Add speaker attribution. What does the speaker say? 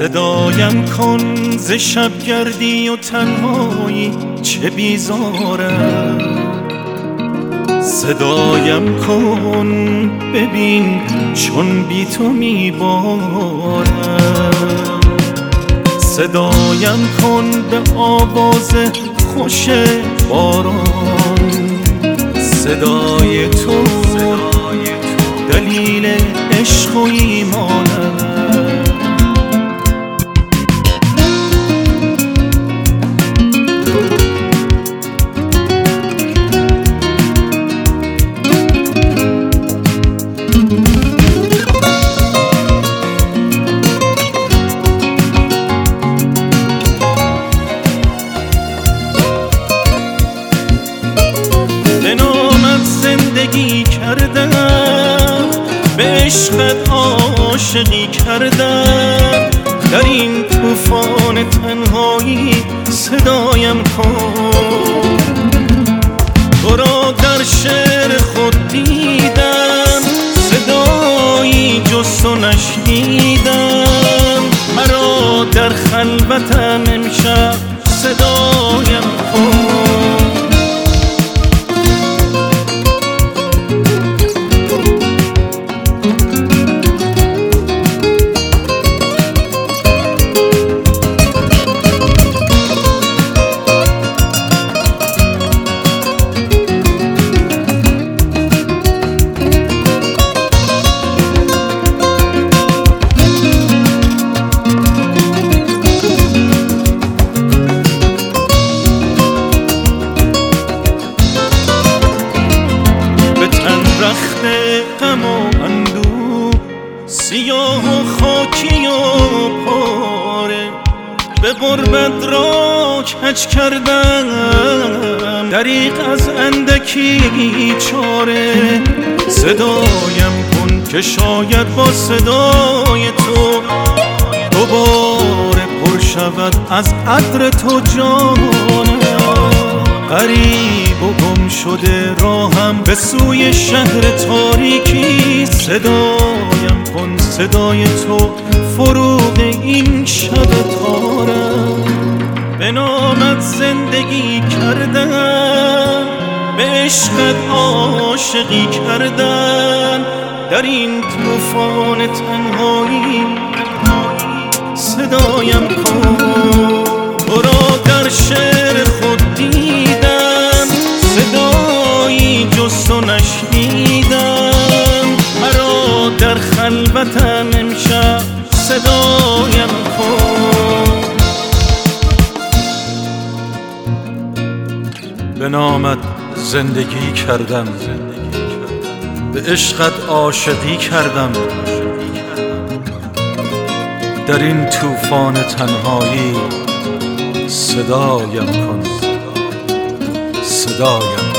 Speaker 1: صدایم کن ز شبگردی و تنهایی چه بیزارم، صدایم کن ببین چون بی تو میبارم، صدایم کن به آواز خوش باران، صدای تو دلیل عشق و ایمانم. زندگی کردم به عشقت عاشقی کردم، در این طوفان تنهایی صدایم کن، تو را در شعر خود دیدم صدایی جز تو نشنیدم، مرا در خلوتم امشب صدایم کن. رخت غم و اندوه سیاه و خاکی و پاره، به غربت را کج کردم دریغ از اندکی چاره، صدایم کن که شاید با صدای تو دوباره پر شود از عطر تو جانم، غریب و گم شده راهم به سوی شهر تاریکی، صدایم کن صدای تو فروغ این شب تارم، به نامت زندگی کردن به عشقت عاشقی کردن، در این طوفان تنهایی صدایم کن، تو را در شعر خود دیدم صدایی جز تو نشنیدم، مرا در خلوتم امشب صدایم کن.
Speaker 2: به نامت زندگی کردم به عشقت عاشقی کردم، در این طوفان تنهایی صدایم کن، صدایم